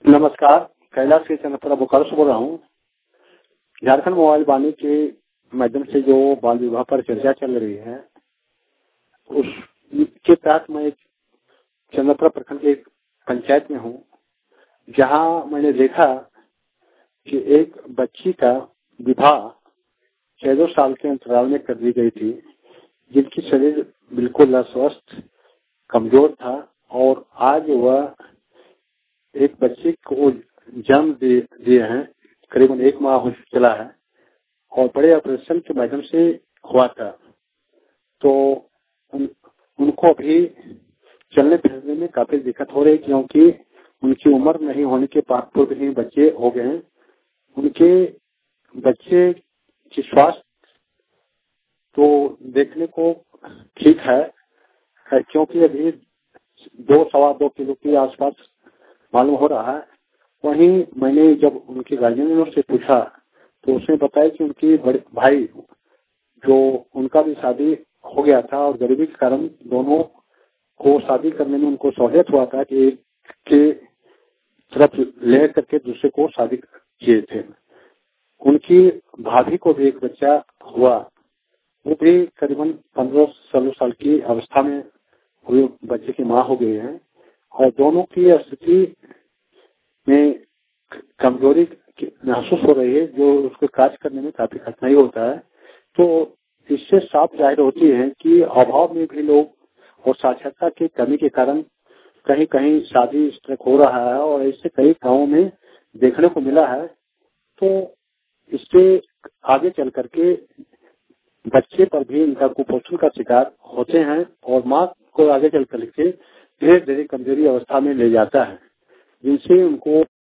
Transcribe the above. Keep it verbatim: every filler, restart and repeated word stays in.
नमस्कार, कैलाश के चंद्रपुरा बोकारो से बोल रहा हूँ। झारखंड मोबाइल वाणी के माध्यम से जो बाल विवाह पर चर्चा चल रही है, उसके तहत मैं एक चंद्रपुरा प्रखंड के एक पंचायत में हूँ, जहाँ मैंने देखा कि एक बच्ची का विवाह चौदह साल के अंतराल में कर दी गई थी, जिनकी शरीर बिल्कुल अस्वस्थ कमजोर था और आज वह एक बच्चे को जन्म दिए हैं। करीबन एक माह हो चला है और बड़े ऑपरेशन के माध्यम से हुआ था। तो उन, उनको अभी चलने फिरने में काफी दिक्कत हो रही, क्योंकि उनकी उम्र नहीं होने के पूर्व ही बच्चे हो गए हैं। उनके बच्चे की स्वास्थ्य तो देखने को ठीक है, है क्योंकि अभी दो सवा दो किलो के आसपास मालूम हो रहा है। वहीं मैंने जब उनके गार्जियनों से पूछा तो उसने बताया कि उनकी बड़े भाई जो उनका भी शादी हो गया था और गरीबी के कारण दोनों को शादी करने में उनको सहूलियत हुआ था कि एक के तरफ ले करके दूसरे को शादी किए थे। उनकी भाभी को भी एक बच्चा हुआ, वो भी करीबन पंद्रह सोलह साल की अवस्था में हुए बच्चे की माँ हो गई है और दोनों की स्थिति में कमजोरी महसूस हो रही है, जो उसको कार्य करने में काफी कठिनाई होता है। तो इससे साफ जाहिर होती है कि अभाव में भी लोग और साक्षरता की कमी के कारण कहीं कहीं शादी इस तरह हो रहा है और इससे कई गांवों में देखने को मिला है। तो इससे आगे चल करके बच्चे पर भी इनका कुपोषण का शिकार होते हैं और माँ को आगे चल करके धीरे धीरे कमजोरी अवस्था में ले जाता है, जिनसे उनको